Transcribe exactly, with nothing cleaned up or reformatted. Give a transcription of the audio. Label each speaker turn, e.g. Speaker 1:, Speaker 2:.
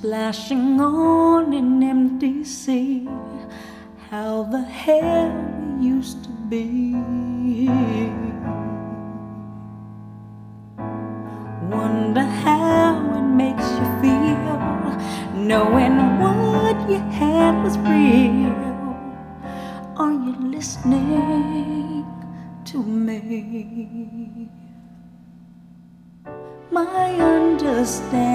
Speaker 1: splashing on an empty sea. How the hell we used to be. Wonder how it makes you feel, knowing what you had was real. Are you listening to me? My understanding